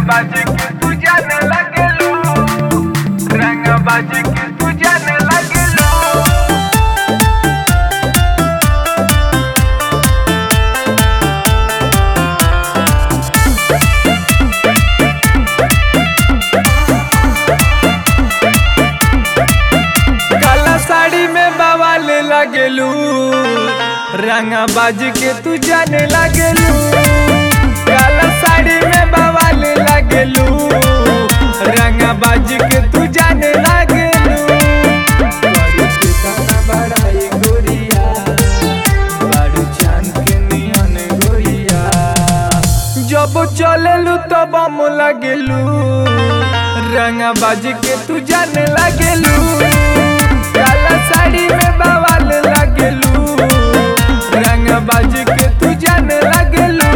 बाज के तू जाने लगेलू, रंग बाज के तू जाने लगेलू। काला साड़ी में बवाल लगेलू, रंग बाज के तू जाने लगेलू। काला साड़ी में बवाल लगेलू, रंग बाज के तू जाने लगेलू। बड़ी कितना बड़ाई गोरिया, बड़ी चांद के नियन गोरिया। जब चलेलू तब बम लगेलू, रंग बाज के तू जाने लगेलू। काला साड़ी में बवाल लगेलू, रंग बाज के तू जाने लगेलू।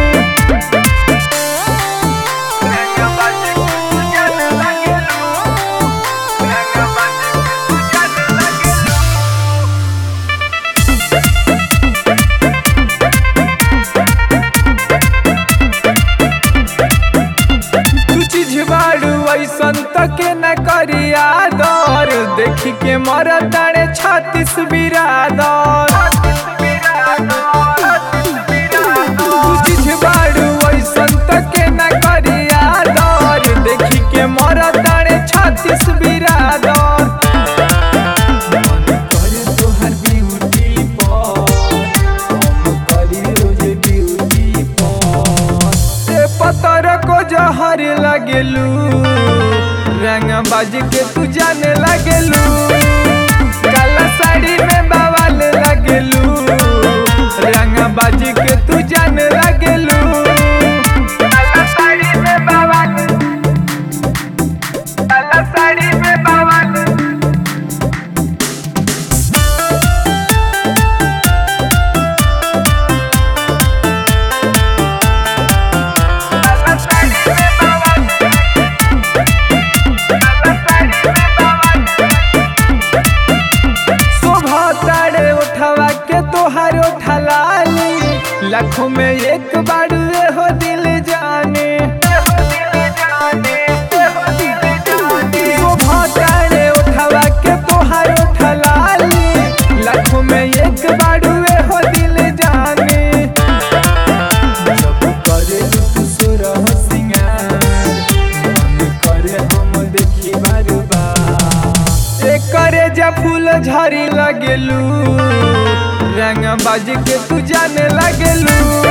रंग बाज के तू जाने लगेलू, रंग बाज के तू जाने लगेलू। तू चीज बाड़ू ऐसन तके न करिया दर, देखी के मर तारे 36 बिरादर। तू चीज बाड़ू ऐसन तके न करिया दर, देखी के मर तारे 36 बिरादर। मन करे तोहर ब्यूटी पर, हम करी रोज ड्यूटी पर। ए पतर को जहर लगेलू, रंग बाज के तू जाने लगेलू। काला साड़ी में बवाल लगेलू, रंग बाज के तू जाने लगेलू। काला साड़ी में बवाल, काला साड़ी में बवाल। काला साड़ी में बवाल, काला साड़ी में बवाल। शोभा तारे उठवा के तोहार उठलाली, लाखों में एक बार हो दिल जाने। शोभा तारे उठवा के तोहार उठलाली, लाखों में एक बार हो दिल जाने। जब करे तू सुरह सिंगार, मन करे हम देखी बार बार। एक करे जा फूल झड़ी लगेलू, रंग बाज के तू जाने लगेलू।